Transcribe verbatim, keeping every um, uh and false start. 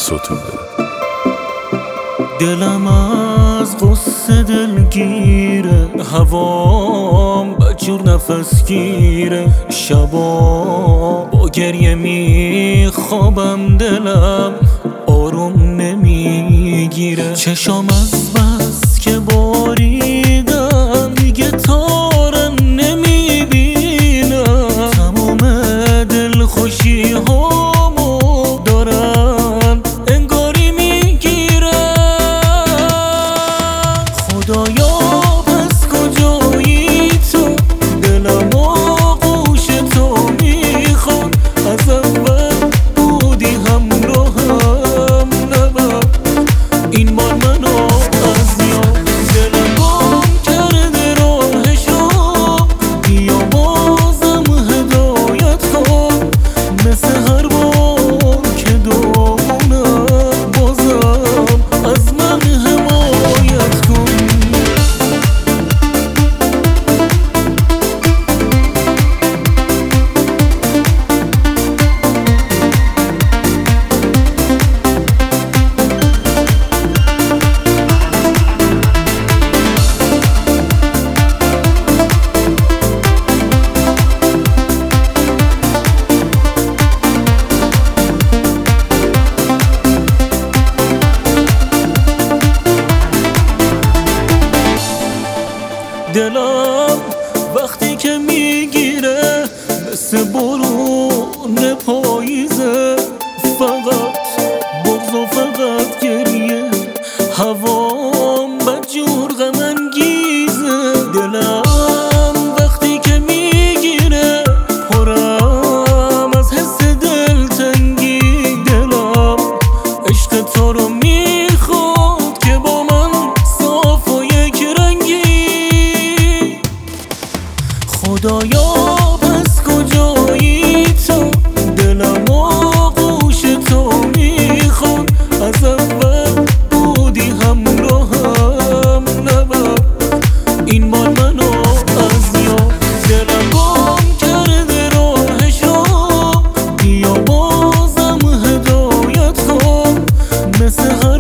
ستوده. دلم از غصه دلگیره، هوام بجور نفس گیره، شبا با گریه میخوابم، دلم آروم نمیگیره. چشام از بس که باریدم دیگه تارم نمیبینم، تمام دل خوشی هامو دارم انگاری میگیرم. خدایا پس کجایی تو، دلم آغوش تو میخواد، از اول بودی همراهم نبر، این بار منو از یاد دلم گم کرده راهش رو، بیا بازم هدایت کن، مثل هر بار که دامونم بازم از من حمایت کن. دلم وقتی که میگیره مثل بارون پاییزه، فقط بغض و فقط گریه، هوام بدجور غم انگیزه. دلم وقتی که میگیره پرم از حس دلتنگی، دلم عشق تو رو میخواد که با من صاف و یک رنگی. خدایا پس کجایی تو، دلم آغوش تو میخواد، از اول بودی همراهم نبر، این بار منو از یاد دلم گم کرده راهش رو، بیا بازم هدایت کن، مثل هر